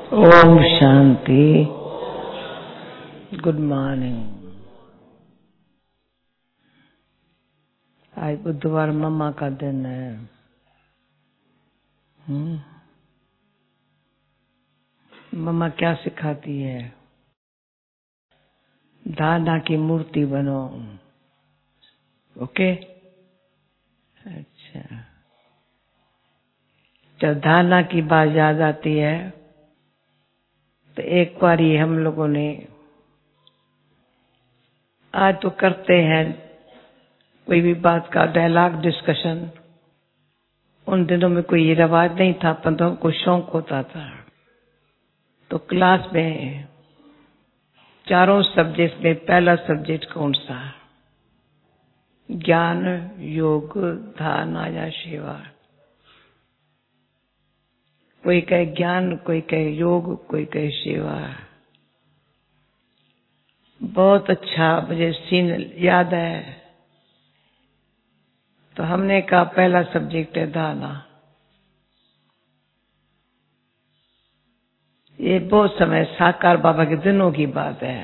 Om Shanti. Good morning. आज बुधवार मम्मा का दिन है। मम्मा क्या सिखाती है? धारणा की मूर्ति बनो। ओके। अच्छा, जब धारणा की बात याद आती है तो एक बार ही हम लोगों ने, आज तो करते हैं कोई भी बात का डायलॉग डिस्कशन, उन दिनों में कोई ये रिवाज नहीं था, पर हमको शौक होता था। तो क्लास में चारों सब्जेक्ट में पहला सब्जेक्ट कौन सा? ज्ञान, योग, धारणा या सेवा। कोई कहे ज्ञान, कोई कहे योग, कोई कहे सेवा। बहुत अच्छा मुझे सीन याद है। तो हमने कहा पहला सब्जेक्ट है धारणा। ये बहुत समय साकार बाबा के दिनों की बात है।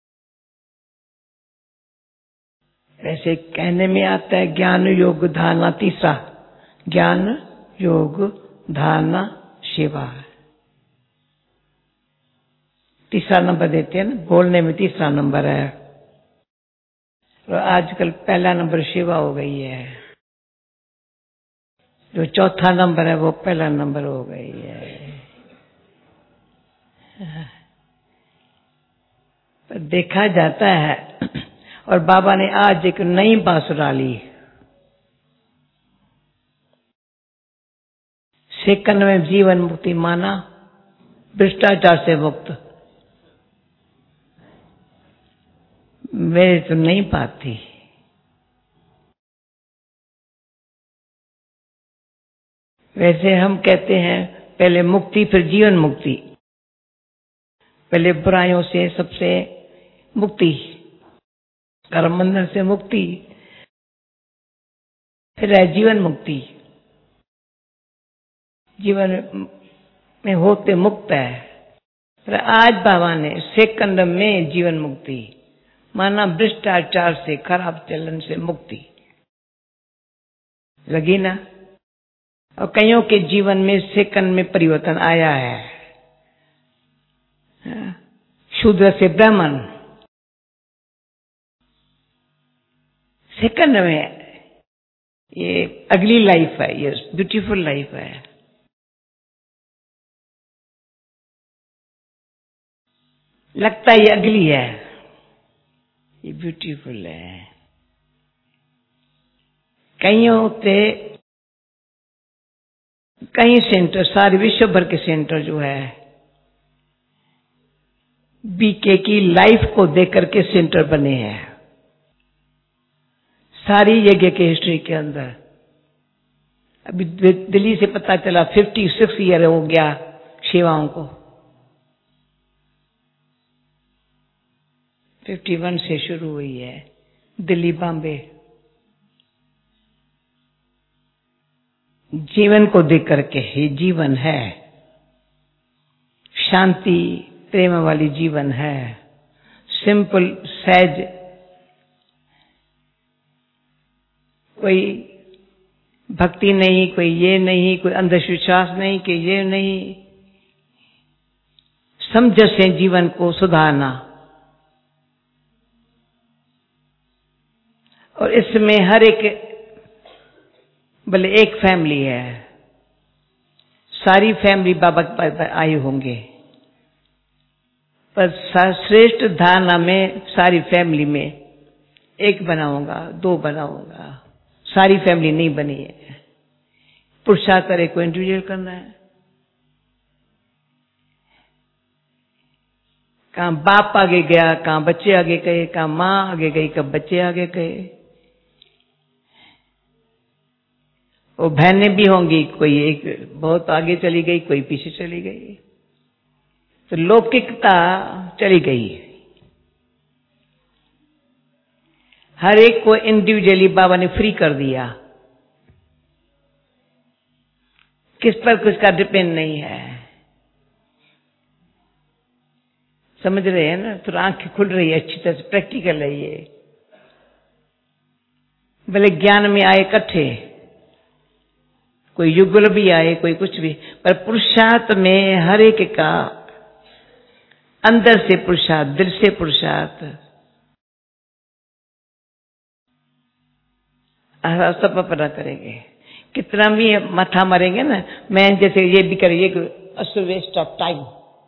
वैसे कहने में आता है ज्ञान, योग, धारणा तीसरा। ज्ञान, योग, धारणा, सेवा। तीसरा नंबर देते हैं ना, बोलने में तीसरा नंबर है। और आजकल पहला नंबर सेवा हो गई है। जो चौथा नंबर है वो पहला नंबर हो गई है। पर देखा जाता है, और बाबा ने आज एक नई बात डाली। सेकंड में जीवन मुक्ति माना, भ्रष्टाचार से मुक्त। मेरे तो नहीं पाती। वैसे हम कहते हैं पहले मुक्ति फिर जीवन मुक्ति। पहले बुराइयों से सबसे मुक्ति, कर्म बंधन से मुक्ति, फिर है जीवन मुक्ति। जीवन में होते मुक्त है। फिर आज बाबा ने सेकंड में जीवन मुक्ति माना, भ्रष्टाचार से, खराब चलन से मुक्ति। लगी ना? और कईयों के जीवन में सेकंड में परिवर्तन आया है। शूद्र से ब्राह्मण, सेकंड में। ये अगली लाइफ है, ये ब्यूटीफुल लाइफ है। लगता है ये अगली है, ये ब्यूटीफुल है। कईयों से कई सेंटर, सारे विश्व भर के सेंटर जो है, बीके की लाइफ को देख करके सेंटर बने हैं। सारी जगह के हिस्ट्री के अंदर। अभी दिल्ली से पता चला 56 ईयर हो गया सेवाओं को। 51 से शुरू हुई है दिल्ली, बॉम्बे। जीवन को देख करके ही जीवन है। शांति प्रेम वाली जीवन है। सिंपल, सहज, कोई भक्ति नहीं, कोई ये नहीं, कोई अंधविश्वास नहीं कि ये नहीं। समझ से जीवन को सुधारना। और इसमें हर एक, भले एक फैमिली है, सारी फैमिली बाबा के पास आई होंगे, पर श्रेष्ठ धारणा में सारी फैमिली में एक बनाऊंगा, 2 बनाऊंगा। सारी फैमिली नहीं बनी है। पुरुषार्थ करे को इंडिविजुअल करना है। कहाँ बाप आगे गया, कहाँ बच्चे आगे गए, कहाँ माँ आगे गई, कब बच्चे आगे गए। वो बहनें भी होंगी, कोई एक बहुत आगे चली गई, कोई पीछे चली गई। तो लौकिकता चली गई। हर एक को इंडिविजुअली बाबा ने फ्री कर दिया। किस पर कुछ का डिपेंड नहीं है। समझ रहे हैं ना? तो आंखें खुल रही है अच्छी तरह से, प्रैक्टिकल है ये। भले ज्ञान में आए इकट्ठे, कोई युगल भी आए, कोई कुछ भी, पर पुरुषार्थ में हर एक का अंदर से पुरुषार्थ, दिल से पुरुषार्थ सब अपना करेंगे। कितना भी माथा मारेंगे ना, मैं जैसे ये भी करिए, वेस्ट ऑफ टाइम,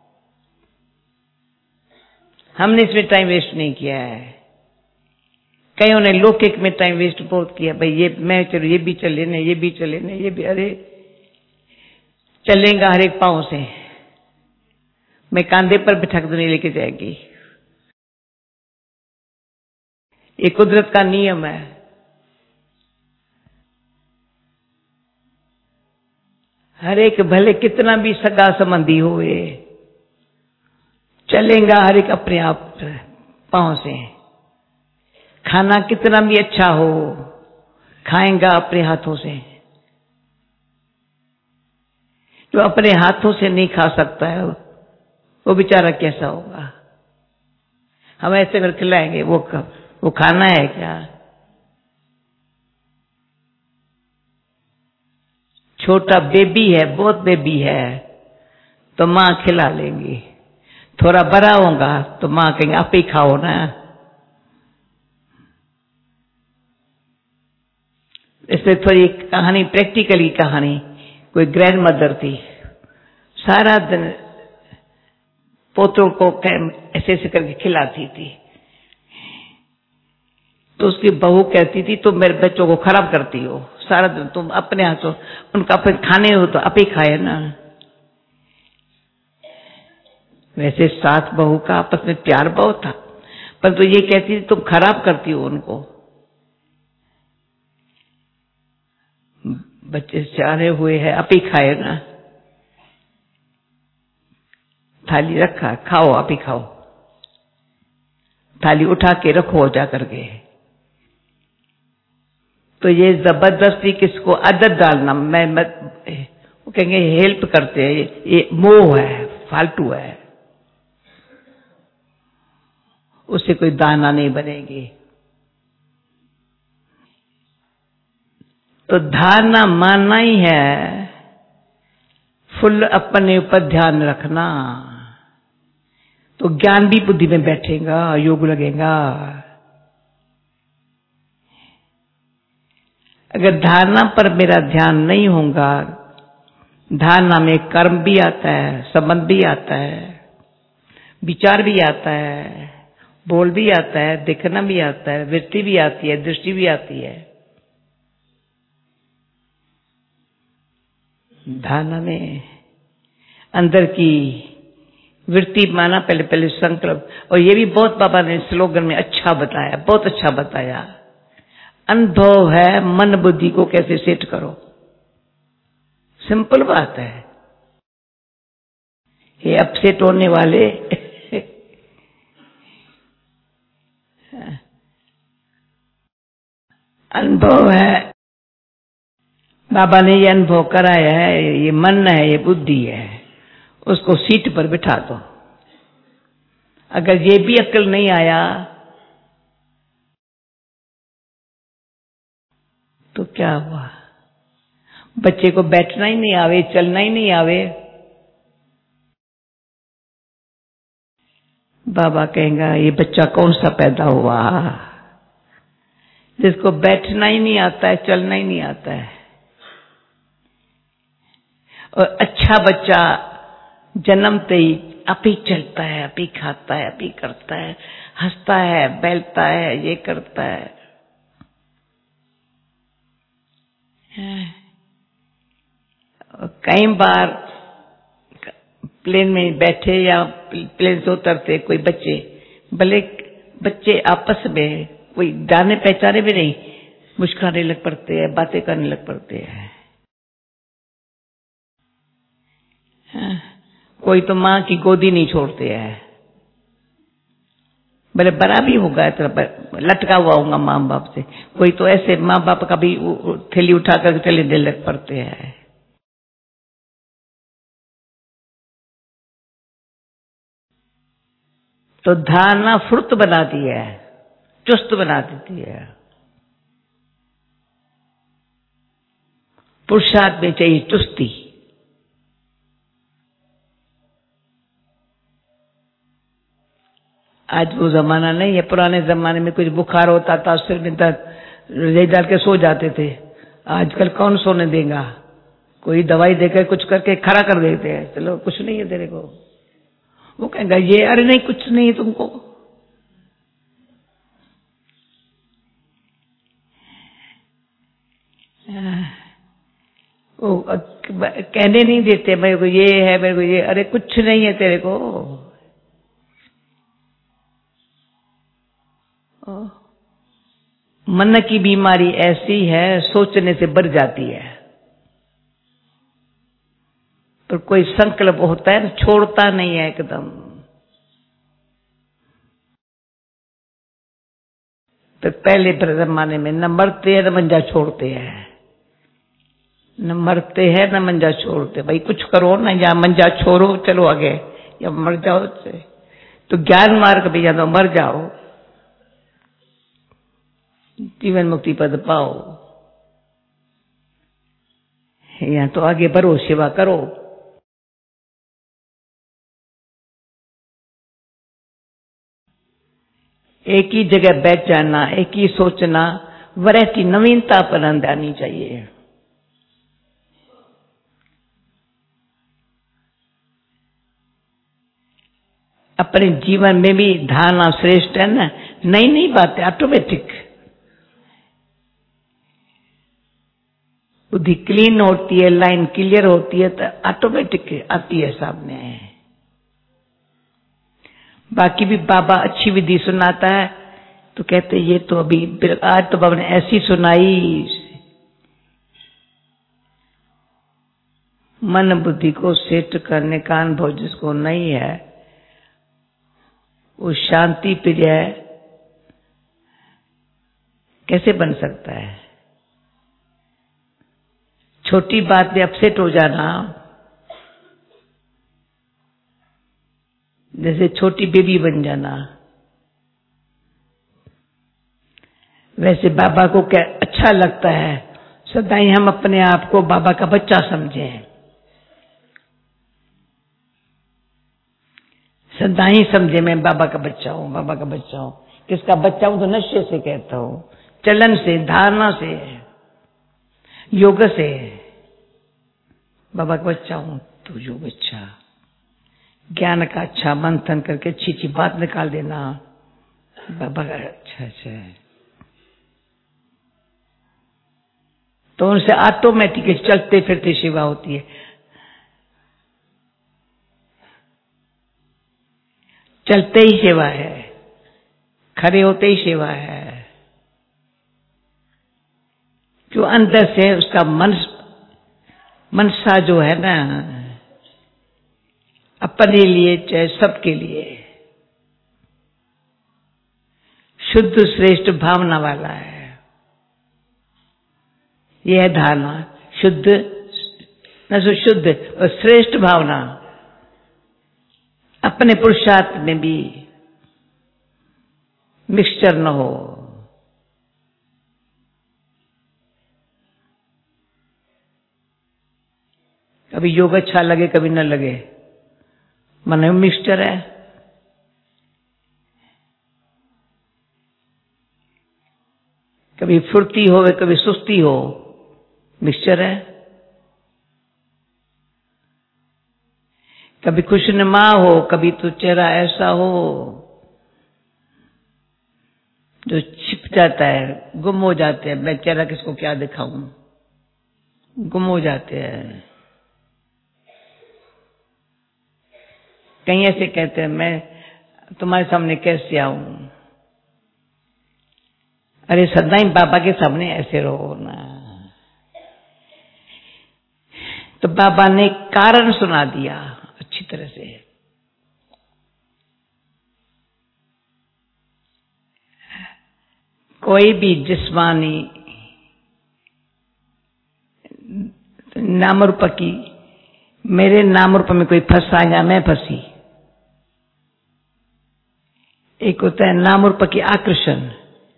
हमने इसमें टाइम वेस्ट नहीं किया है। कईयों ने लौकिक में टाइम वेस्ट बहुत किया। भाई ये मैं चलो, ये भी चले ना, ये भी चले ना, ये भी, अरे चलेगा हर एक पांव से, मैं कांधे पर बिठा के नहीं लेके जाएगी। ये कुदरत का नियम है। हर एक भले कितना भी सगा संबंधी होए, चलेगा हर एक अपने आप पांव से। खाना कितना भी अच्छा हो, खाएगा अपने हाथों से। जो अपने हाथों से नहीं खा सकता है वो बेचारा कैसा होगा? हम ऐसे कर खिलाएंगे, वो खाना है क्या? छोटा बेबी है, बहुत बेबी है, तो माँ खिला लेंगी। थोड़ा बड़ा होगा तो माँ कहेंगे आप ही खाओ ना। इसलिए थोड़ी कहानी, प्रैक्टिकली कहानी, कोई ग्रैंड मदर थी, सारा दिन पोतों को ऐसे ऐसे करके खिलाती थी। तो उसकी बहू कहती थी तुम मेरे बच्चों को खराब करती हो, सारा दिन तुम अपने हाथों उनका फिर खाने हो तो आप ही खाए ना। वैसे सास बहू का आपस में प्यार बहुत था, पर तो ये कहती थी तुम खराब करती हो उनको। बच्चे चारे हुए हैं, आप ही खाए ना। थाली रखा, खाओ आप ही खाओ। थाली उठा के रखो जा करके। तो ये जबरदस्ती किसको आदत डालना, मैं वो कहेंगे हेल्प करते हैं, ये मोह है, फालतू है, उससे कोई दाना नहीं बनेगी। तो धारणा मानना ही है, फुल अपने ऊपर ध्यान रखना, तो ज्ञान भी बुद्धि में बैठेगा, योग लगेगा। अगर धारणा पर मेरा ध्यान नहीं होगा, धारणा में कर्म भी आता है, संबंध भी आता है, विचार भी आता है, बोल भी आता है, देखना भी आता है, वृत्ति भी आती है, दृष्टि भी आती है। धारणा में अंदर की वृत्ति माना, पहले पहले संकल्प। और ये भी बहुत बाबा ने स्लोगन में अच्छा बताया, बहुत अच्छा बताया। अनुभव है, मन बुद्धि को कैसे सेट करो, सिंपल बात है। ये अपसेट होने वाले अनुभव है, बाबा ने ये अनुभव कराया है, ये मन है, ये बुद्धि है, उसको सीट पर बिठा दो। अगर ये भी अक्ल नहीं आया तो क्या हुआ? बच्चे को बैठना ही नहीं आवे, चलना ही नहीं आवे, बाबा कहेगा ये बच्चा कौन सा पैदा हुआ, जिसको बैठना ही नहीं आता है, चलना ही नहीं आता है। और अच्छा बच्चा जन्मते ही आप ही चलता है, आप ही खाता है, आप ही करता है, हंसता है, बैलता है, ये करता है। कई बार प्लेन में बैठे या प्लेन से उतरते कोई बच्चे, भले बच्चे आपस में कोई जाने पहचाने भी नहीं, मुस्कुराने लग पड़ते हैं, बातें करने लग पड़ते हैं। कोई तो माँ की गोदी नहीं छोड़ते हैं, भले बड़ा भी होगा, इतना लटका हुआ होगा माँ बाप से। कोई तो ऐसे माँ बाप का भी थैली उठा कर चले लग पड़ते हैं। तो धारणा फुर्त बनाती है, चुस्त बना देती है। पुरुषार्थ में चाहिए चुस्ती। आज वो जमाना नहीं है। पुराने जमाने में कुछ बुखार होता था, सिर में दर्द, रजाई डाल के सो जाते थे। आजकल कौन सोने देगा? कोई दवाई देकर कुछ करके खड़ा कर देते हैं, चलो कुछ नहीं है तेरे को। वो कहेगा ये, अरे नहीं कुछ नहीं है तुमको। वो कहने नहीं देते मेरे को ये है, मेरे को ये, अरे कुछ नहीं है तेरे को। मन की बीमारी ऐसी है, सोचने से बढ़ जाती है। पर कोई संकल्प होता है, छोड़ता नहीं है एकदम। तो पहले जमाने में न मरते हैं न मंजा छोड़ते हैं, न मरते हैं न मंजा छोड़ते। भाई कुछ करो ना, या मंजा छोड़ो चलो आगे, या मर जाओ। तो ज्ञान मार्ग पे या तो मर जाओ, जीवन मुक्ति पद पाओ, या तो आगे बढ़ो, सेवा करो। एक ही जगह बैठ जाना, एक ही सोचना, वैरायटी नवीनता पर आनी चाहिए। अपने जीवन में भी धारणा श्रेष्ठ है ना। नई नई बातें ऑटोमेटिक, बुद्धि क्लीन होती है, लाइन क्लियर होती है, तो ऑटोमेटिक आती है सामने। बाकी भी बाबा अच्छी विधि सुनाता है तो कहते ये तो अभी आज तो बाबा ने ऐसी सुनाई, मन बुद्धि को सेट करने का अनुभव जिसको नहीं है वो शांति प्रिय कैसे बन सकता है? छोटी बात में अपसेट हो जाना, जैसे छोटी बेबी बन जाना, वैसे बाबा को क्या अच्छा लगता है सदा ही हम अपने आप को बाबा का बच्चा समझें, सदा ही समझे मैं बाबा का बच्चा हूं, बाबा का बच्चा हूं। किसका बच्चा हूं? तो नशे से कहता हूं, चलन से, धारणा से, योग से। बाबा का बच्चा हूं तो योग अच्छा, ज्ञान का अच्छा मंथन करके अच्छी अच्छी बात निकाल देना, बाबा का अच्छा अच्छा है। तो उनसे ऑटोमेटिक चलते फिरते सेवा होती है। चलते ही सेवा है, खड़े होते ही सेवा है। जो अंदर से उसका मनसा जो है ना, अपने लिए चाहे सबके लिए शुद्ध श्रेष्ठ भावना वाला है। यह है धारणा, शुद्ध न सो शुद्ध और श्रेष्ठ भावना। अपने पुरुषार्थ में भी मिक्सचर न हो। कभी योग अच्छा लगे कभी न लगे, मन में मिक्सचर है। कभी फुर्ती हो कभी सुस्ती हो, मिक्सचर है। कभी खुशनुमा हो, कभी तो चेहरा ऐसा हो जो छिप जाता है, गुम हो जाते हैं। मैं चेहरा किसको क्या दिखाऊं, गुम हो जाते हैं। कहीं ऐसे कहते हैं मैं तुम्हारे सामने कैसे आऊं? अरे सदा ही बाबा के सामने ऐसे रहो ना। तो बाबा ने कारण सुना दिया अच्छी तरह से। कोई भी जिस्मानी नाम रूप की, मेरे नाम रूप में कोई फंसा या मैं फंसी, एक होता है नाम रूप की आकर्षण,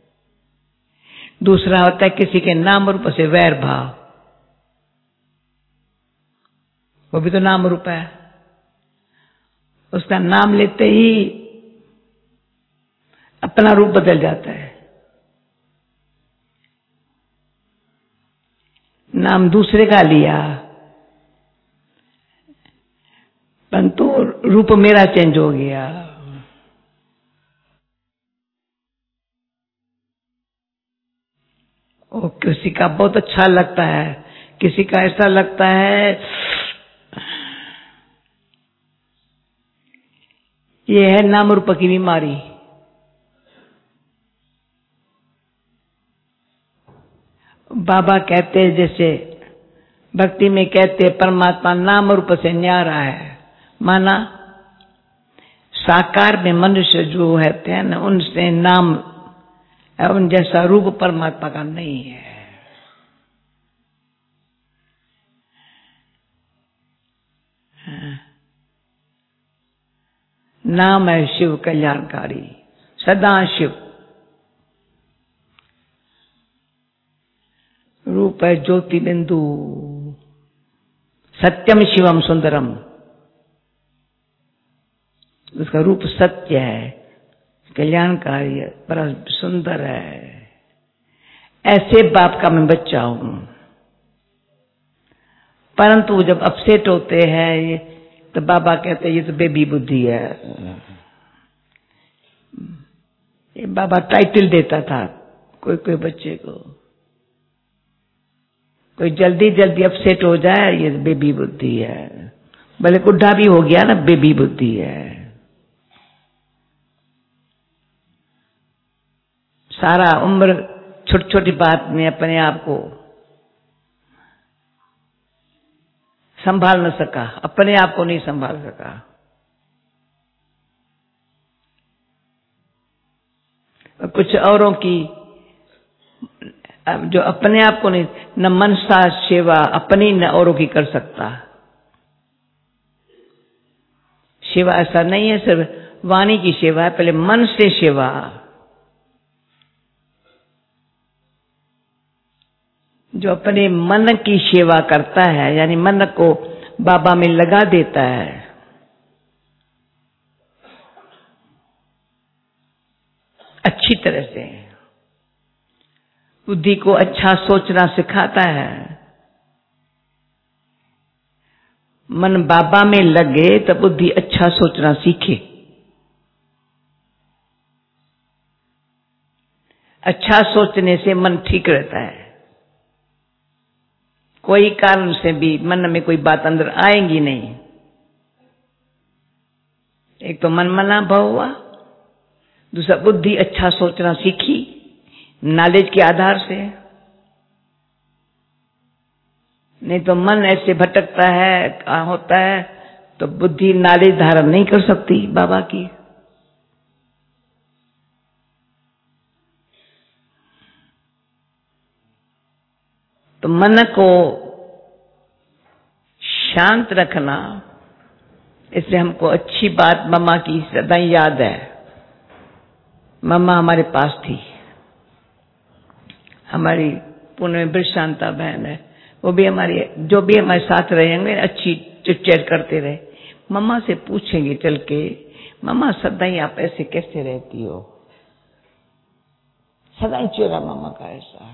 दूसरा होता है किसी के नाम रूप से वैर भाव, वो भी तो नाम रूप है। उसका नाम लेते ही अपना रूप बदल जाता है। नाम दूसरे का लिया परंतु रूप मेरा चेंज हो गया। और किसी का बहुत अच्छा लगता है, किसी का ऐसा लगता है ये है नाम रूप की बीमारी। बाबा कहते हैं, जैसे भक्ति में कहते हैं, परमात्मा नाम रूप से न्यारा है। माना साकार में मनुष्य जो रहते हैं ना, उनसे नाम उन जैसा रूप परमात्मा का नहीं है। नाम है शिव कल्याणकारी, सदा शिव। रूप है ज्योति बिंदु, सत्यम शिवम सुंदरम। उसका रूप सत्य है, कल्याणकारी है, बड़ा सुंदर है। ऐसे बाप का मैं बच्चा हूं। परंतु जब अपसेट होते हैं तो बाबा कहते हैं ये तो बेबी बुद्धि है। ये बाबा टाइटल देता था कोई कोई बच्चे को, कोई जल्दी जल्दी अपसेट हो जाए ये बेबी बुद्धि है, भले बुढ़ा भी हो गया ना बेबी बुद्धि है। सारा उम्र छोटी छोटी बात में अपने आप को संभाल न सका, अपने आप को नहीं संभाल सका। कुछ औरों की जो अपने आप को नहीं, न मनसा सेवा अपनी न औरों की कर सकता। सेवा ऐसा नहीं है सिर्फ वाणी की सेवा है, पहले मन से सेवा। जो अपने मन की सेवा करता है, यानी मन को बाबा में लगा देता है, अच्छी तरह से बुद्धि को अच्छा सोचना सिखाता है। मन बाबा में लगे तो बुद्धि अच्छा सोचना सीखे। अच्छा सोचने से मन ठीक रहता है। कोई कारण से भी मन में कोई बात अंदर आएगी नहीं। एक तो मन मना भाव हुआ, दूसरा बुद्धि अच्छा सोचना सीखी नॉलेज के आधार से। नहीं तो मन ऐसे भटकता है, होता है, तो बुद्धि नॉलेज धारण नहीं कर सकती बाबा की। तो मन को शांत रखना, इसलिए हमको अच्छी बात मम्मा की सदा याद है। मम्मा हमारे पास थी, हमारी पुणे में शांता बहन है, वो भी हमारी, जो भी हमारे साथ रहेंगे अच्छी चिट-चैट करते रहे। मम्मा से पूछेंगे चल के, मम्मा सदा ही आप ऐसे कैसे रहती हो? सदा ही चेहरा मम्मा का ऐसा।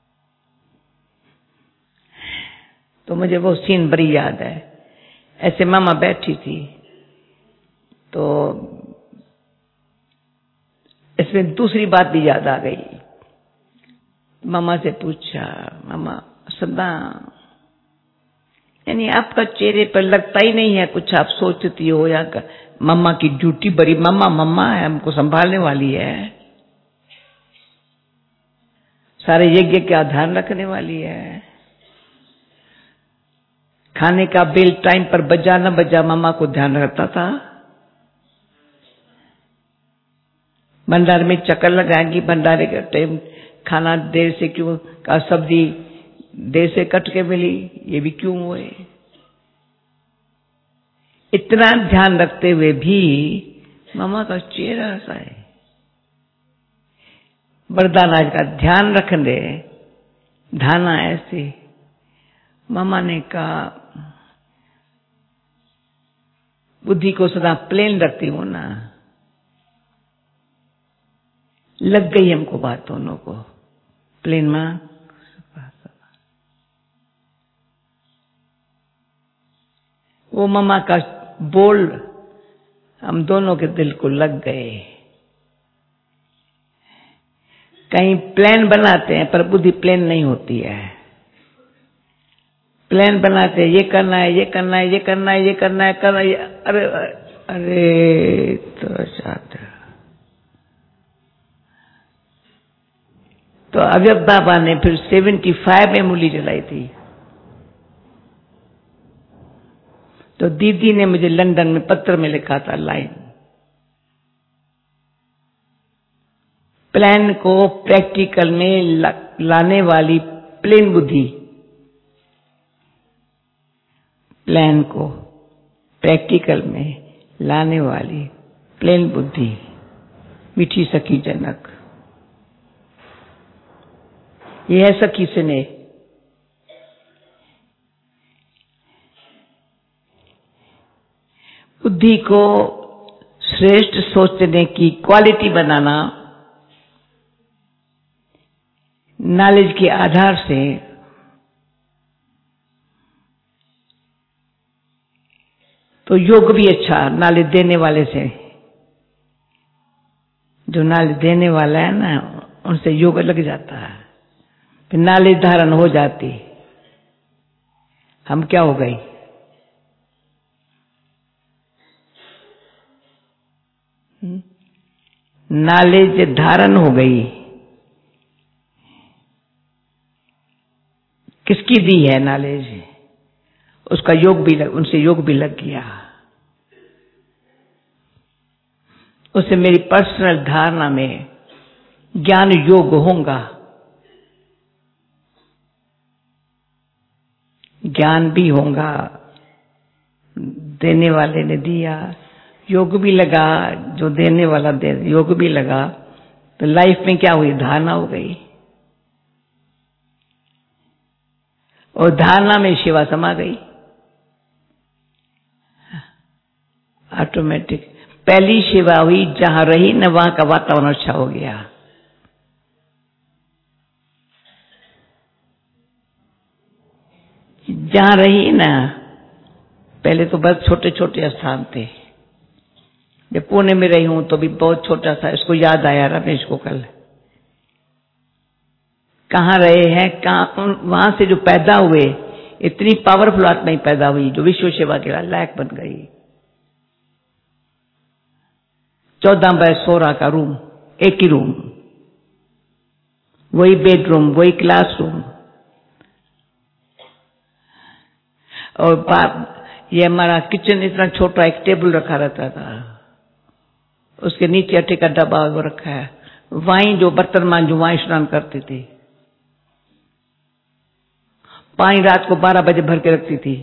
तो मुझे वो सीन बड़ी याद है। ऐसे मामा बैठी थी तो इसमें दूसरी बात भी याद आ गई। मामा से पूछा, मामा सदा यानी आपका चेहरे पर लगता ही नहीं है कुछ आप सोचती हो, या मम्मा की ड्यूटी बड़ी, मम्मा मम्मा है, हमको संभालने वाली है, सारे यज्ञ का ध्यान रखने वाली है। खाने का बिल टाइम पर बजा न बजा मम्मा को ध्यान रखता था। भंडारे में चक्कर लगाएंगी, भंडारे का टाइम खाना देर से क्यों, का सब्जी देर से कट के मिली, ये भी क्यों हुए। इतना ध्यान रखते हुए भी मम्मा का चेहरा ऐसा है। वरदान आज का ध्यान रखने धाना ऐसी। मामा ने कहा बुद्धि को सदा प्लेन रखती हूं ना। लग गई हमको बात दोनों को प्लेन में। वो मामा का बोल हम दोनों के दिल को लग गए। कहीं प्लान बनाते हैं पर बुद्धि प्लेन नहीं होती है। प्लान बनाते हैं ये करना है, ये करना है, ये करना है, ये करना है, करना है। अरे अरे तो चाहते तो अव्यक्त बाबा ने फिर 75 में मूली जलाई थी। तो दीदी ने मुझे लंदन में पत्र में लिखा था लाइन, प्लान को प्रैक्टिकल में लाने वाली प्लेन बुद्धि, प्लान को प्रैक्टिकल में लाने वाली प्लेन बुद्धि, मीठी सखी जनक। यह है सखी स्नेह। बुद्धि को श्रेष्ठ सोचने की क्वालिटी बनाना नॉलेज के आधार से तो योग भी अच्छा नॉलेज देने वाले से, जो नॉलेज देने वाला है ना उनसे योग लग जाता है, फिर नॉलेज धारण हो जाती। हम क्या हो गई, नॉलेज धारण हो गई। किसकी दी है नॉलेज, उसका योग भी उनसे योग भी लग गया। उससे मेरी पर्सनल धारणा में ज्ञान योग होगा, ज्ञान भी होगा, देने वाले ने दिया, योग भी लगा, जो देने वाला दे योग भी लगा, तो लाइफ में क्या हुई, धारणा हो गई। और धारणा में सेवा समा गई ऑटोमेटिक। पहली सेवा हुई जहां रही न वहां का वातावरण अच्छा हो गया। जहां रही ना, पहले तो बहुत छोटे छोटे स्थान थे। जब पुणे में रही हूं तो भी बहुत छोटा था। इसको याद आया रमेश को कल, कहां रहे हैं, कहां वहां से जो पैदा हुए, इतनी पावरफुल आत्मा ही पैदा हुई जो विश्व सेवा के लायक बन गई। 14x16 का रूम, एक ही रूम, वही बेडरूम, वही क्लासरूम। और ये हमारा किचन इतना छोटा, एक टेबल रखा रहता था, उसके नीचे आटे का डब्बा वो रखा है। वाइन जो बर्तन मांझो, वाइन स्नान करती थी। पानी रात को 12 बजे भर के रखती थी,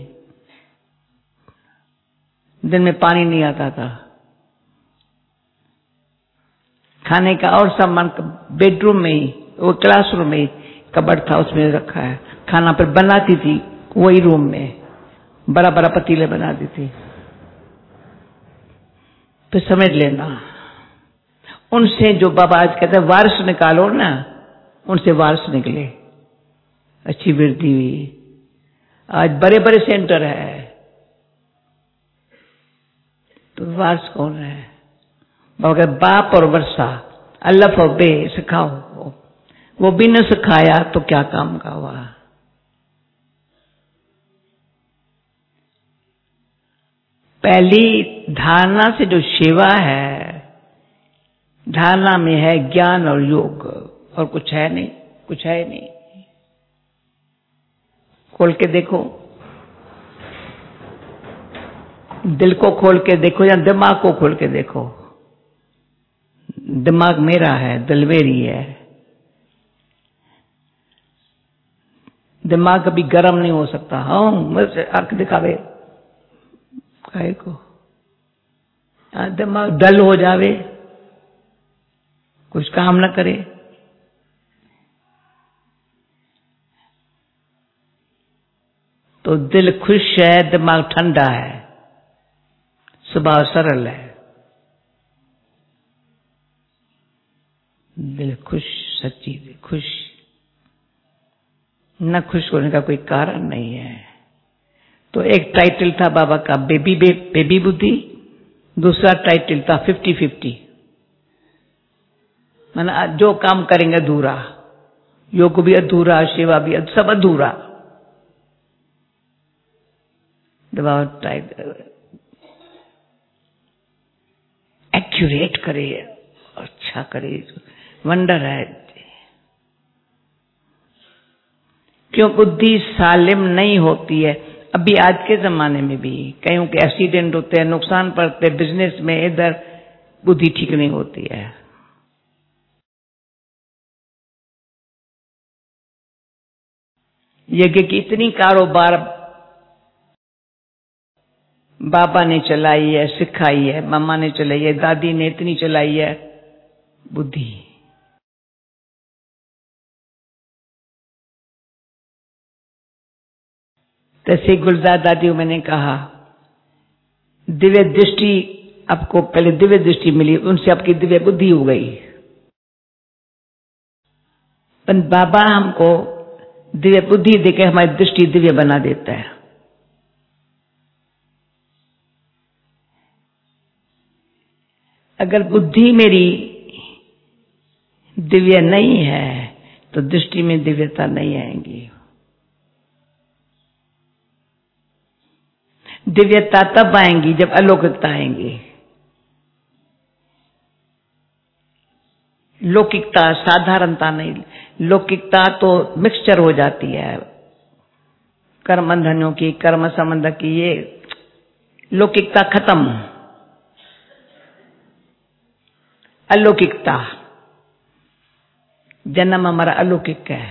दिन में पानी नहीं आता था। खाने का और सामान बेडरूम में ही, वो क्लासरूम में ही कबर्ड था, उसमें रखा है। खाना पर बनाती थी वही रूम में, बड़ा बड़ा पतीले बनाती थी। तो समझ लेना, उनसे जो बाबा आज कहते हैं वारिस निकालो ना, उनसे वारिस निकले, अच्छी वृद्धि हुई। आज बड़े बड़े सेंटर है, तो वारिस कौन है? बाबा बाप और वर्षा अल्लाह और बे सिखाओ, वो भी न सिखाया तो क्या काम का हुआ। पहली धारणा से जो सेवा है, धारणा में है ज्ञान और योग, और कुछ है नहीं, कुछ है नहीं। खोल के देखो, दिल को खोल के देखो या दिमाग को खोल के देखो। दिमाग मेरा है, दिल मेरी है। दिमाग कभी गर्म नहीं हो सकता। हाँ मुझे आंख दिखावे काहे को, दिमाग डल हो जावे, कुछ काम न करे, तो दिल खुश है, दिमाग ठंडा है, स्वभाव सरल है। दिल खुश, सच्ची खुश, न खुश होने का कोई कारण नहीं है। तो एक टाइटल था बाबा का बेबी बुद्धि, दूसरा टाइटल था 50-50, माना जो काम करेंगे अधूरा, योग भी अधूरा, सेवा भी सब अधूरा। एक्यूरेट करे, अच्छा करे, वंडर है। क्यों बुद्धि सालिम नहीं होती है? अभी आज के जमाने में भी कईयों के एक्सीडेंट होते हैं, नुकसान पड़ते हैं बिजनेस में, इधर बुद्धि ठीक नहीं होती है। यज्ञ की इतनी कारोबार बाबा ने चलाई है, सिखाई है, मम्मा ने चलाई है, दादी ने इतनी चलाई है, बुद्धि। तैसे गुलजार दादी को मैंने कहा, दिव्य दृष्टि आपको, पहले दिव्य दृष्टि मिली, उनसे आपकी दिव्य बुद्धि हो गई। पर बाबा हमको दिव्य बुद्धि देकर हमारी दृष्टि दिव्य बना देता है। अगर बुद्धि मेरी दिव्य नहीं है तो दृष्टि में दिव्यता नहीं आएगी। दिव्यता तब आएंगी जब अलौकिकता आएंगी। लौकिकता साधारणता नहीं, लौकिकता तो मिक्सचर हो जाती है कर्म बंधनों की, कर्म संबंध की, ये लौकिकता खत्म, अलौकिकता। जन्म हमारा अलौकिक है।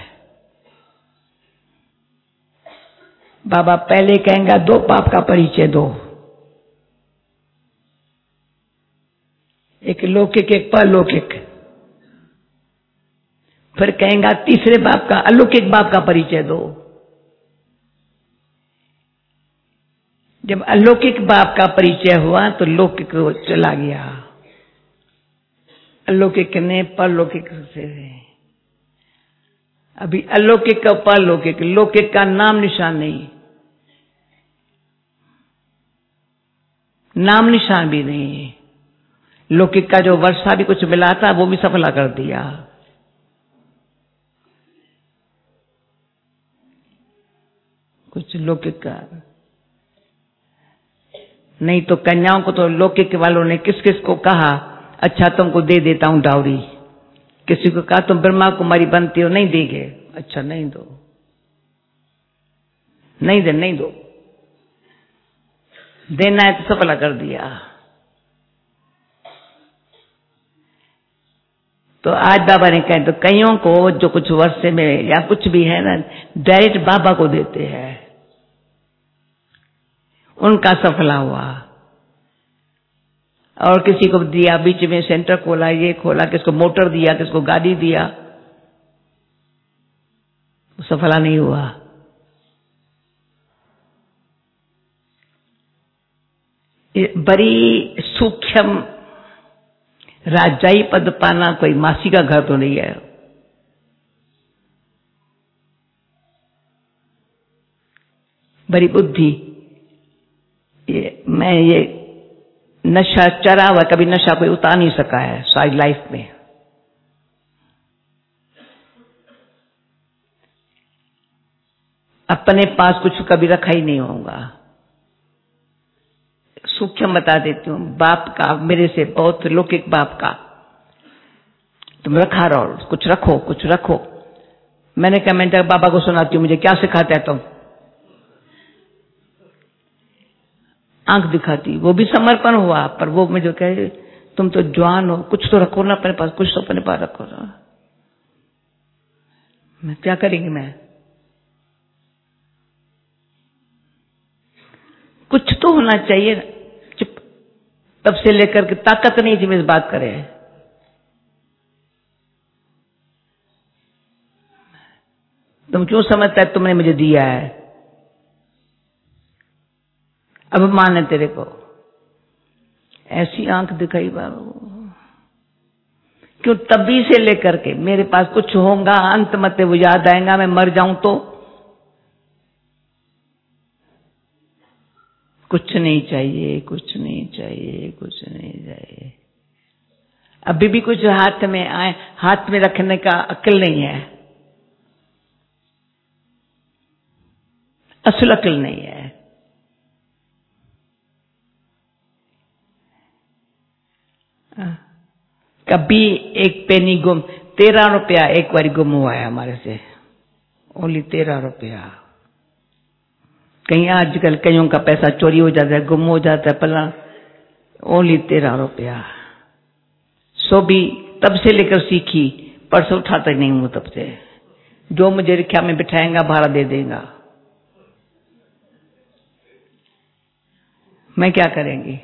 बाबा पहले कहेंगे दो पाप का परिचय दो, एक लौकिक एक परलौकिक। फिर कहेंगे तीसरे बाप का, अलौकिक बाप का परिचय दो। जब अलौकिक बाप का परिचय हुआ तो लौकिक चला गया, अलौकिक ने परलौकिक से। अभी अलौकिक का परलौकिक, लौकिक का नाम निशान नहीं, नाम निशान भी नहीं। लौकिक का जो वर्षा भी कुछ मिला था वो भी सफला कर दिया। कुछ लौकिक का नहीं तो कन्याओं को तो लौकिक वालों ने किस किस को कहा, अच्छा तुमको दे देता हूं डाउरी। किसी को कहा तुम ब्रह्मा कुमारी बनती हो, नहीं देंगे, अच्छा नहीं दो, नहीं दो, देना है तो सफला कर दिया। तो आज बाबा ने कहा तो कईयों को जो कुछ वर्षे में या कुछ भी है ना, डायरेक्ट बाबा को देते हैं, उनका सफला हुआ। और किसी को दिया, बीच में सेंटर खोला, ये खोला, किसको मोटर दिया, किसको गाड़ी दिया, सफला नहीं हुआ। बड़ी सूक्ष्म राजाई पद पाना कोई मासी का घर तो नहीं है। बड़ी बुद्धि, ये नशा चढ़ा हुआ, कभी नशा कोई उतार नहीं सका है सारी लाइफ में। अपने पास कुछ कभी रखा ही नहीं होगा। सूक्ष्म बता देती हूँ, बाप का मेरे से बहुत लौकिक बाप का तुम रखा रहो, कुछ रखो कुछ रखो। मैंने कहा मैं बाबा को सुनाती हूँ, मुझे क्या सिखाता है तुम? आंख दिखाती, वो भी समर्पण हुआ, पर वो मुझे कहे तुम तो जवान हो, कुछ तो रखो ना अपने पास, कुछ तो अपने पास रखो ना। मैं क्या करेंगी, मैं कुछ तो होना चाहिए। चुप, तब से लेकर के ताकत नहीं थी इस बात करे। तुम क्यों समझता है तुमने मुझे दिया है? अभिमान है तेरे को, ऐसी आंख दिखाई बाबू। क्यों? तभी से लेकर के मेरे पास कुछ होगा, अंत मत वो याद आएगा, मैं मर जाऊं तो कुछ नहीं चाहिए, कुछ नहीं चाहिए, कुछ नहीं चाहिए। अभी भी कुछ हाथ में आए, हाथ में रखने का अक्ल नहीं है, असल अक्ल नहीं है। कभी एक पेनी गुम, 13 रुपया एक बार गुम हुआ है हमारे से, ओनली 13 रुपया। कहीं आजकल कईयों का पैसा चोरी हो जाता है, गुम हो जाता है, पला ओनली 13 रुपया। सो भी तब से लेकर सीखी, परसों उठाता नहीं हूं तब से। जो मुझे रिक्शा में बिठाएगा भाड़ा दे देगा, मैं क्या करेंगी?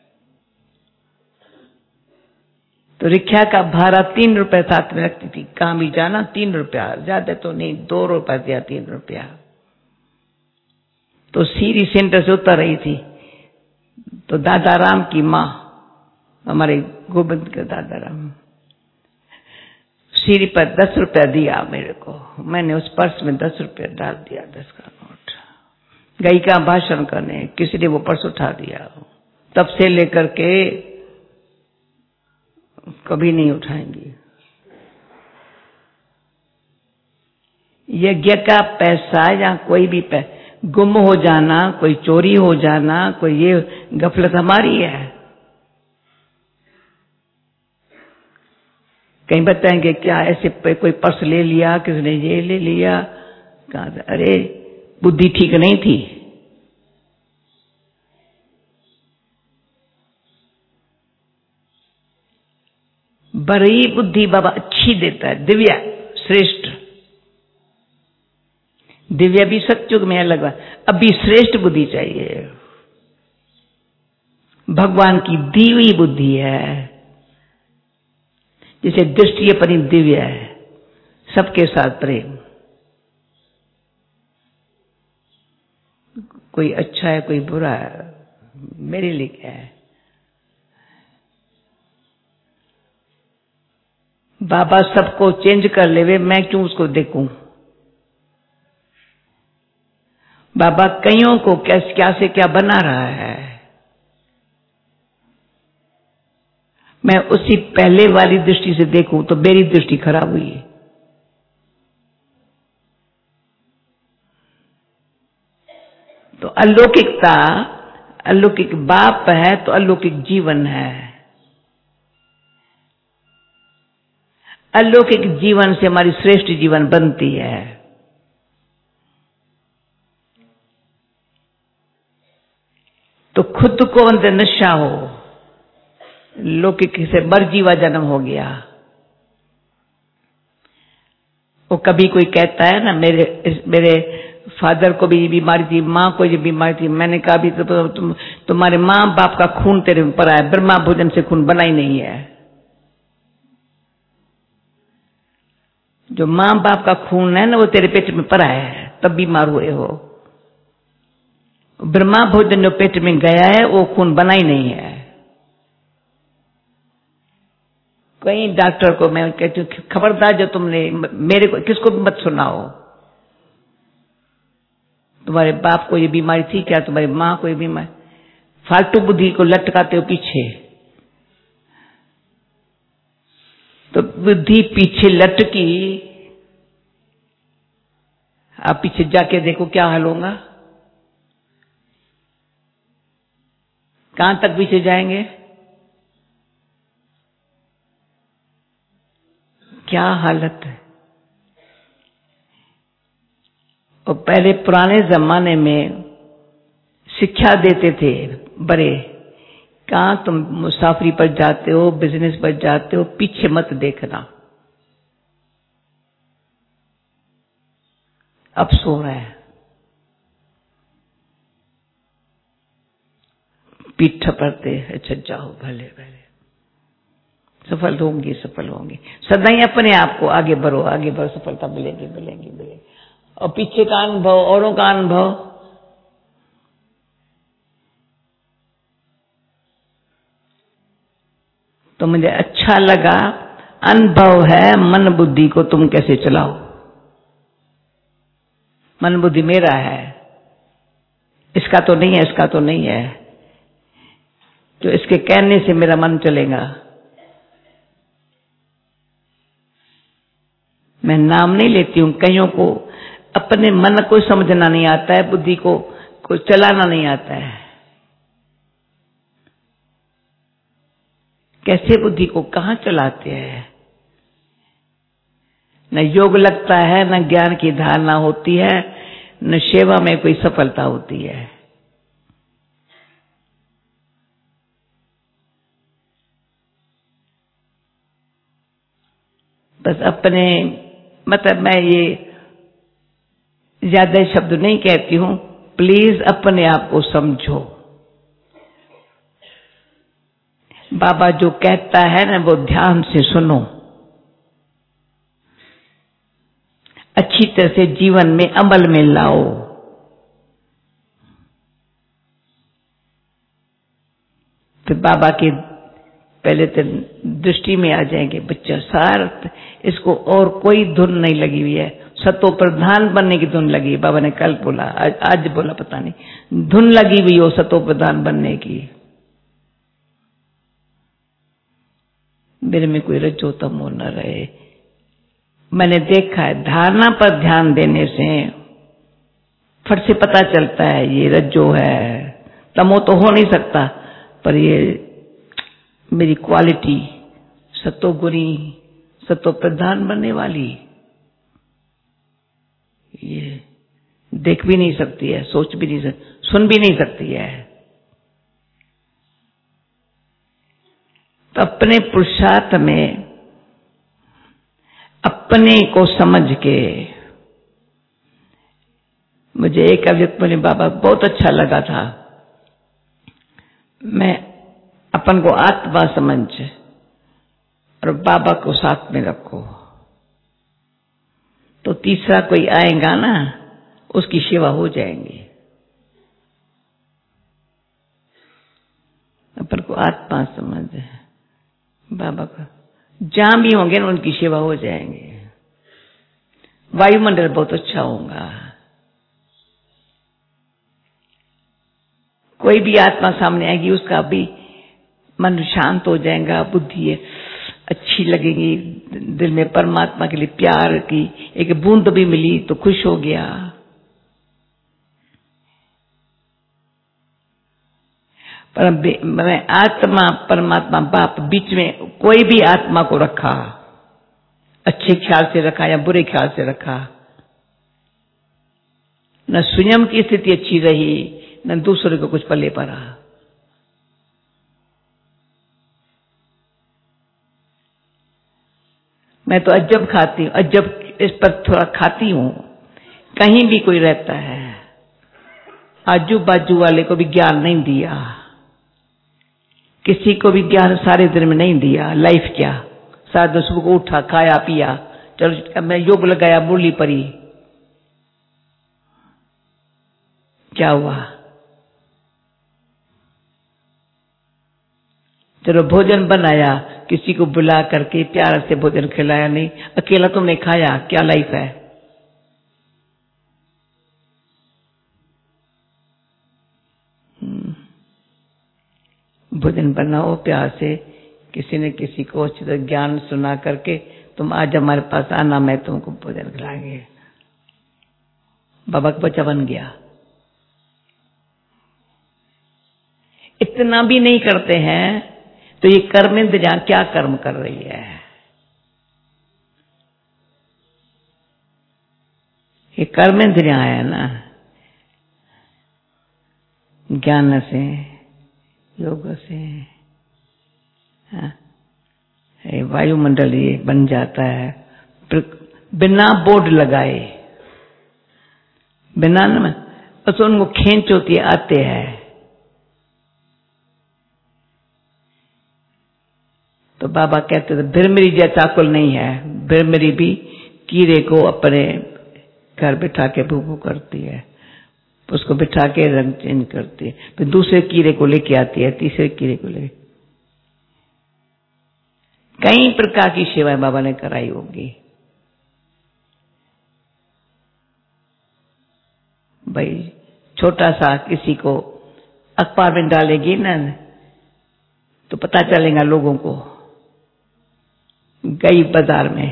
तो रिक्शा का भाड़ा 3 रुपए साथ में रखती थी, कहां भी जाना 3 रुपया, ज्यादा तो नहीं, 2 रुपया दिया, 3 रुपया। तो सीरी सेंटर से उतर रही थी, तो दादा राम की माँ, हमारे गोविंद के दादा राम, सीरी पर 10 रुपया दिया मेरे को। मैंने उस पर्स में 10 रुपया डाल दिया, 10 का नोट। गई का भाषण करने, किसी ने वो पर्स उठा दिया। तब से लेकर के कभी नहीं उठाएंगी। यज्ञ का पैसा या कोई भी गुम हो जाना, कोई चोरी हो जाना, कोई ये गफलत हमारी है। कहीं बताएंगे क्या ऐसे कोई पर्स ले लिया, किसने ये ले लिया, कहा अरे बुद्धि ठीक नहीं थी। बड़ी बुद्धि बाबा अच्छी देता है, दिव्या श्रेष्ठ। दिव्या भी सतयुग में अलग बात, अभी श्रेष्ठ बुद्धि चाहिए। भगवान की दी हुई बुद्धि है, जैसे दृष्टि अपनी दिव्य है, सबके साथ प्रेम। कोई अच्छा है, कोई बुरा है, मेरे लिए क्या है? बाबा सबको चेंज कर लेवे, मैं क्यों उसको देखूं? बाबा कईयों को क्या से क्या बना रहा है, मैं उसी पहले वाली दृष्टि से देखूं तो मेरी दृष्टि खराब हुई है। तो अलौकिकता, अलौकिक बाप है तो अलौकिक जीवन है। अलौकिक जीवन से हमारी श्रेष्ठ जीवन बनती है। तो खुद को अंदर नशा हो, लौकिक से बरजीवा जन्म हो गया। वो कभी कोई कहता है ना, मेरे फादर को भी बीमारी थी, माँ को ये बीमारी थी। मैंने कहा भी तुम्हारे माँ बाप का खून तेरे पर आया, ब्रह्मा भोजन से खून बना ही नहीं है। जो माँ बाप का खून है ना, वो तेरे पेट में पड़ा है, तब बीमार हुए हो। ब्रह्मा भोजन जो पेट में गया है, वो खून बना ही नहीं है। कई डॉक्टर को मैं कहती हूँ, खबरदार जो तुमने मेरे को किसको भी मत सुनाओ। तुम्हारे बाप को ये बीमारी थी क्या, तुम्हारी माँ को ये बीमारी, फालतू बुद्धि को लटकाते हो पीछे। तो बुद्धि पीछे लटकी, आप पीछे जाके देखो क्या हाल होगा। कहां तक पीछे जाएंगे? क्या हालत है। और पहले पुराने जमाने में शिक्षा देते थे बड़े, कहां तुम मुसाफरी पर जाते हो, बिजनेस पर जाते हो, पीछे मत देखना। अब सो रहे हैं, पीठ थपड़ते, अच्छा जाओ भले भले, सफल होंगी, सफल होंगी। सदा ही अपने आप को आगे बढ़ो, आगे बढ़ो, सफलता मिलेगी, मिलेगी, मिलेगी। और पीछे का अनुभव, औरों का अनुभव, तो मुझे अच्छा लगा, अनुभव है मन बुद्धि को तुम कैसे चलाओ। मन बुद्धि मेरा है, इसका तो नहीं है, इसका तो नहीं है, तो इसके कहने से मेरा मन चलेगा। मैं नाम नहीं लेती हूं, कईयों को अपने मन को समझना नहीं आता है, बुद्धि को चलाना नहीं आता है। कैसे बुद्धि को कहां चलाते हैं? न योग लगता है, न ज्ञान की धारणा होती है, न सेवा में कोई सफलता होती है। बस अपने मतलब मैं ये ज्यादा शब्द नहीं कहती हूं, प्लीज अपने आप को समझो। बाबा जो कहता है ना वो ध्यान से सुनो, अच्छी तरह से जीवन में अमल में लाओ। फिर बाबा के पहले तो दृष्टि में आ जाएंगे बच्चा सार, इसको और कोई धुन नहीं लगी हुई है, सतो प्रधान बनने की धुन लगी। बाबा ने कल बोला, आज बोला पता नहीं, धुन लगी हुई हो सतो प्रधान बनने की। मेरे में कोई रज्जो तमो न रहे। मैंने देखा है धारणा पर ध्यान देने से फट से पता चलता है ये रज्जो है, तमो तो हो नहीं सकता, पर ये मेरी क्वालिटी सतोगुणी सतो प्रधान बनने वाली ये देख भी नहीं सकती है, सोच भी नहीं सकती, सुन भी नहीं सकती है। तो अपने पुरुषार्थ में अपने को समझ के, मुझे एक अव्यक्त मुनि बाबा बहुत अच्छा लगा था, मैं अपन को आत्मा समझ और बाबा को साथ में रखो, तो तीसरा कोई आएगा ना उसकी सेवा हो जाएंगी। अपन को आत्मा समझ बाबा का, जहां भी होंगे ना उनकी सेवा हो जाएंगे। वायुमंडल बहुत अच्छा होगा, कोई भी आत्मा सामने आएगी उसका भी मन शांत हो जाएगा, बुद्धि अच्छी लगेगी, दिल में परमात्मा के लिए प्यार की एक बूंद भी मिली तो खुश हो गया। पर मैं आत्मा परमात्मा बाप बीच में कोई भी आत्मा को रखा, अच्छे ख्याल से रखा या बुरे ख्याल से रखा, न स्वयं की स्थिति अच्छी रही न दूसरे को कुछ पले पड़ा। मैं तो अजब खाती हूँ, अजब इस पर थोड़ा खाती हूँ। कहीं भी कोई रहता है, आजू बाजू वाले को भी ज्ञान नहीं दिया, किसी को भी ज्ञान सारे दिन में नहीं दिया। लाइफ क्या, सारा दिन सुबह को उठा, खाया पिया, चलो मैं योग लगाया, मुरली पड़ी, क्या हुआ? चलो भोजन बनाया, किसी को बुला करके प्यार से भोजन खिलाया नहीं, अकेला तुमने खाया, क्या लाइफ है? भोजन बनाओ प्यार से, किसी ने किसी को अच्छी तरह ज्ञान सुना करके तुम आज हमारे पास आना, मैं तुमको भोजन खिलाएंगे। बाबा का बच्चा बन गया। इतना भी नहीं करते हैं तो ये कर्मेंद्रियां क्या कर्म कर रही है? ये कर्मेंद्रियां है ना, ज्ञान से योग से वायुमंडल ये बन जाता है बिना बोर्ड लगाए, बिना न बस उनको खींच होती आते हैं। तो बाबा कहते थे भ्रमरी जैसा कुल नहीं है, भ्रमरी भी कीड़े को अपने घर बिठा के भूभू करती है, उसको बिठा के रंग चेंज करती है, फिर दूसरे कीड़े को लेके आती है, तीसरे कीड़े को लेके। कई प्रकार की सेवाएं बाबा ने कराई होगी। भाई छोटा सा किसी को अखबार में डालेगी ना तो पता चलेगा लोगों को। गई बाजार में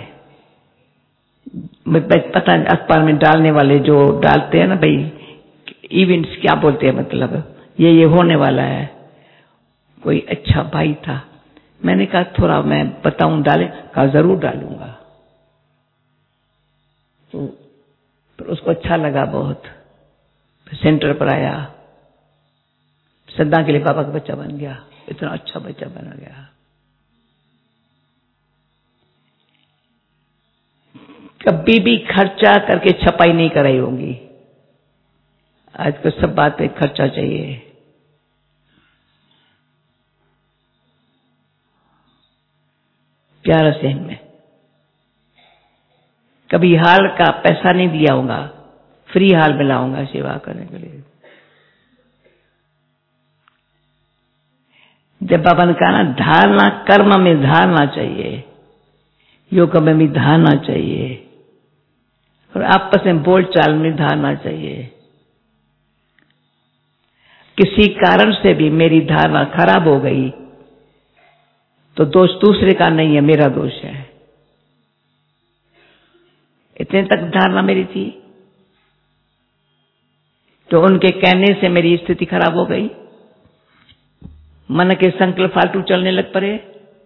पता अखबार में डालने वाले जो डालते हैं ना भाई, इवेंट्स क्या बोलते हैं, मतलब ये होने वाला है। कोई अच्छा भाई था, मैंने कहा थोड़ा मैं बताऊं डाले, कहा जरूर डालूंगा। तो फिर उसको अच्छा लगा बहुत, फिर सेंटर पर आया, सदा के लिए बाबा का बच्चा बन गया, इतना अच्छा बच्चा बना गया। कभी भी खर्चा करके छपाई नहीं कराई होगी। आज तो सब बात पे खर्चा चाहिए। प्यार से में कभी हाल का पैसा नहीं दिया होगा, फ्री हाल में लाऊंगा सेवा करने के लिए। जब बाबा ने कहा ना धारणा, कर्म में धारणा चाहिए, योग में भी धारणा चाहिए, और आपस में बोलचाल में धारणा चाहिए। किसी कारण से भी मेरी धारणा खराब हो गई तो दोष दूसरे का नहीं है, मेरा दोष है। इतने तक धारणा मेरी थी, तो उनके कहने से मेरी स्थिति खराब हो गई, मन के संकल्प फालतू चलने लग पड़े।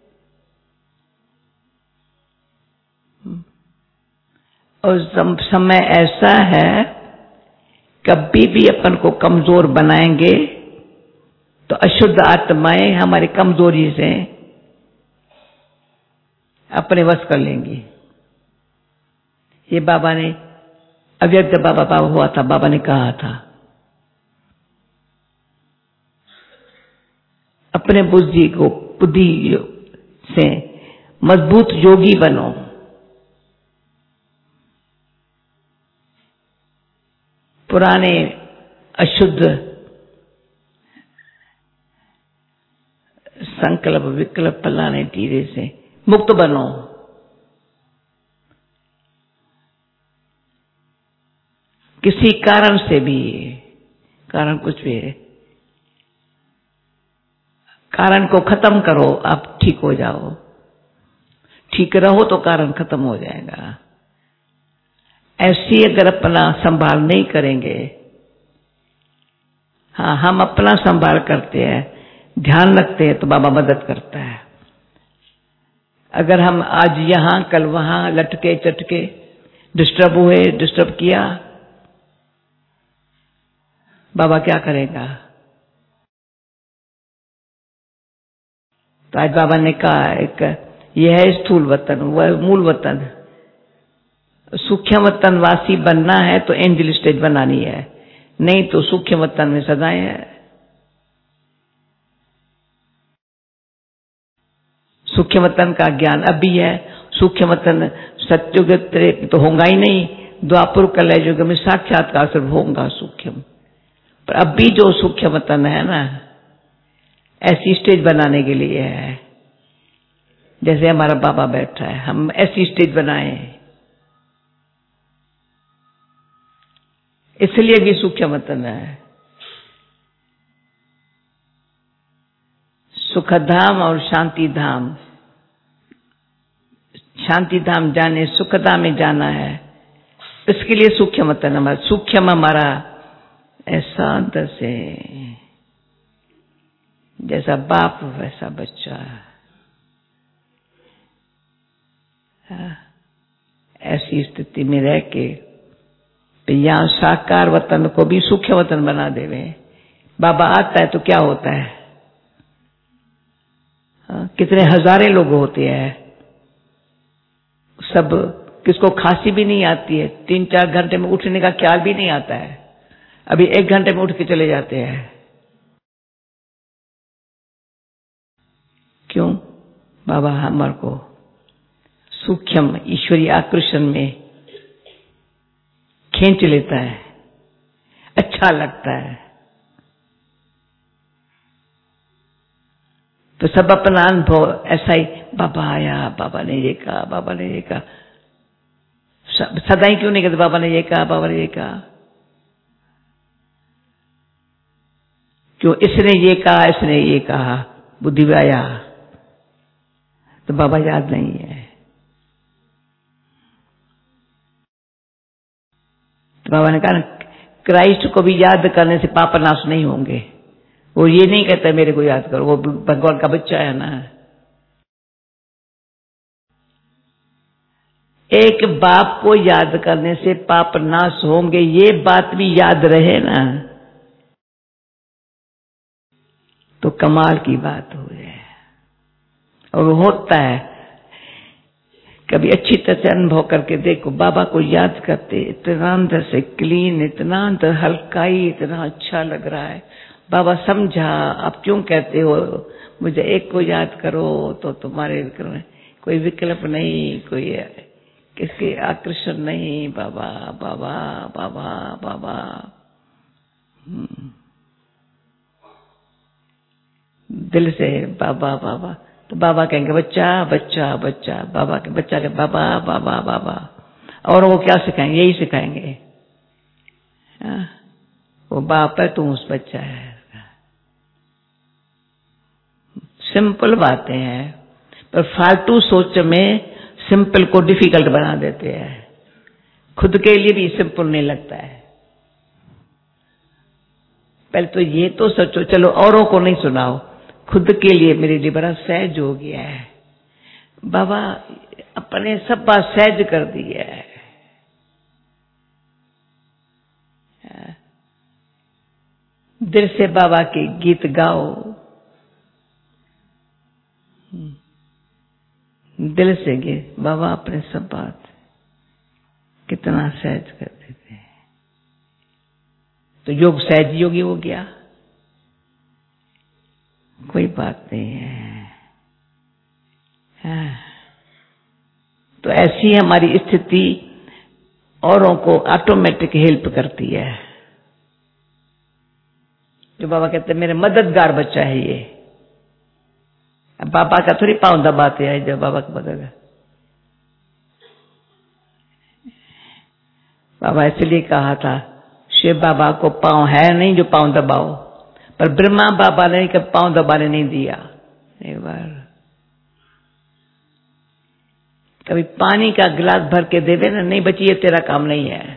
और समय ऐसा है, कभी भी अपन को कमजोर बनाएंगे तो अशुद्ध आत्माएं हमारी कमजोरी से अपने वश कर लेंगी। ये बाबा ने, अव्यक्त बाबा हुआ था, बाबा ने कहा था अपने बुद्धि से मजबूत योगी बनो। पुराने अशुद्ध संकल्प विकल्प फलाने टीरे से मुक्त बनो। किसी कारण से भी, कारण कुछ भी है, कारण को खत्म करो, आप ठीक हो जाओ। ठीक रहो तो कारण खत्म हो जाएगा। ऐसी अगर अपना संभाल नहीं करेंगे, हाँ हम अपना संभाल करते हैं, ध्यान रखते हैं तो बाबा मदद करता है। अगर हम आज यहां कल वहां लटके चटके डिस्टर्ब हुए, डिस्टर्ब किया, बाबा क्या करेगा? तो आज बाबा ने कहा एक यह है स्थूल वतन, वह मूल वतन। सूक्ष्म वतन वासी बनना है तो एंजल स्टेज बनानी है, नहीं तो सूक्ष्म वतन में सदाएं है। सूक्ष्म वतन का ज्ञान अभी है, सूक्ष्म वतन सत्युग तो होगा ही नहीं, द्वापर कलयुग में साक्षात्कार सिर्फ होगा सूक्ष्म। पर अभी जो सूक्ष्म वतन है ना, ऐसी स्टेज बनाने के लिए है। जैसे हमारा बाबा बैठा है, हम ऐसी स्टेज बनाए, इसलिए भी सूक्ष्म वतन है। सुखधाम और शांति धाम, शांति धाम जाने सुखधाम में जाना है, इसके लिए सूक्ष्म वतन हमारा। सूक्ष्म हमारा ऐसा अंदर से, जैसा बाप वैसा बच्चा, ऐसी स्थिति में रह के यहाँ साकार वतन को भी सूक्ष्म वतन बना देवे। बाबा आता है तो क्या होता है, कितने हजारे लोग होते हैं, सब किसको खांसी भी नहीं आती है, 3-4 घंटे में उठने का ख्याल भी नहीं आता है, अभी 1 घंटे में उठ के चले जाते हैं। क्यों? बाबा हमारे को सूक्ष्म ईश्वरीय आकर्षण में खींच लेता है, अच्छा लगता है। तो सब अपना अनुभव ऐसा ही, बाबा आया, बाबा ने ये कहा, बाबा ने ये कहा। सदा ही क्यों नहीं कहते बाबा ने ये कहा, बाबा ने ये कहा? क्यों? इसने ये कहा, इसने ये कहा, बुद्धि में आया तो बाबा याद नहीं है। तो बाबा ने कहा क्राइस्ट को भी याद करने से पाप नाश नहीं होंगे। वो ये नहीं कहता मेरे को याद करो, वो भगवान का बच्चा है ना। एक बाप को याद करने से पाप नाश होंगे, ये बात भी याद रहे ना तो कमाल की बात हो जाए। और होता है, कभी अच्छी तरह से अनुभव करके देखो, बाबा को याद करते इतना अंदर से क्लीन, इतना अंदर हल्काई, इतना अच्छा लग रहा है। बाबा समझा, आप क्यों कहते हो मुझे एक को याद करो तो तुम्हारे कोई विकल्प नहीं, कोई किसके आकर्षण नहीं। बाबा बाबा बाबा बाबा। दिल से बाबा बाबा। तो बाबा कहेंगे बच्चा बच्चा बच्चा, बाबा के बच्चा के बाबा बाबा बाबा। और वो क्या सिखाएंगे? यही सिखाएंगे, वो बाप है, तू उस बच्चा है। सिंपल बातें हैं, पर फालतू सोच में सिंपल को डिफिकल्ट बना देते हैं। खुद के लिए भी सिंपल नहीं लगता है। पहले तो ये तो सोचो, चलो औरों को नहीं सुनाओ, खुद के लिए मेरे लिए बड़ा सहज हो गया है। बाबा अपने सब बात सहज कर दी है। दिल से बाबा के गीत गाओ, दिल से गीत। बाबा अपने सब बात कितना सहज कर देते हैं। तो योग सहज योगी हो गया, कोई बात नहीं है। तो ऐसी हमारी स्थिति औरों को ऑटोमेटिक हेल्प करती है। जो बाबा कहते हैं मेरे मददगार बच्चा है ये। अब बाबा का थोड़ी पांव दबाते हैं जब बाबा का मदद। बाबा इसलिए कहा था शिव बाबा को पांव है नहीं जो पांव दबाओ, पर ब्रह्मा बाबा ने कभी पांव दबाने नहीं दिया। एक बार कभी पानी का गिलास भर के देवे ना, नहीं बची ये तेरा काम नहीं है।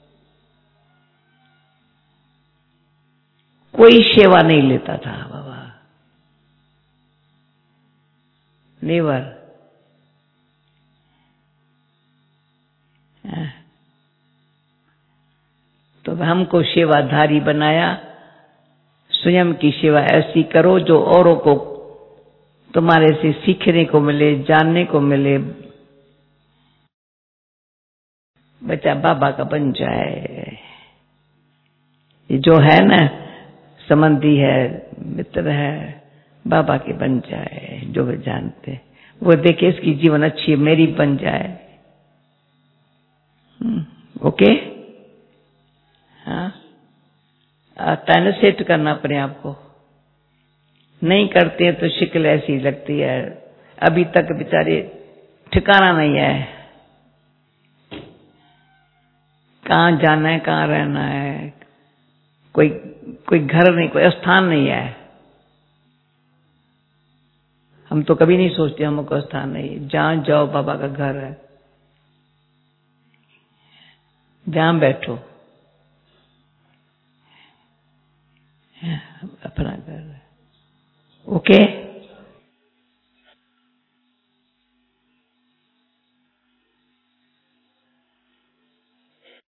कोई सेवा नहीं लेता था बाबा, नेवर। तो हमको सेवाधारी बनाया। स्वयं की सेवा ऐसी करो जो औरों को तुम्हारे से सीखने को मिले, जानने को मिले। बच्चा बाबा का बन जाए। ये जो है ना, संबंधी है, मित्र है, बाबा के बन जाए। जो वे जानते वो देखे इसकी जीवन अच्छी है, मेरी बन जाए। ओके। हाँ, ताने सेट करना पड़े आपको। नहीं करते हैं तो शिकल ऐसी लगती है। अभी तक बेचारे ठिकाना नहीं है, कहाँ जाना है, कहाँ रहना है, कोई घर नहीं, कोई स्थान नहीं है। हम तो कभी नहीं सोचते हमको स्थान नहीं। जहां जाओ बाबा का घर है, जहां बैठो अपना घर है। ओके।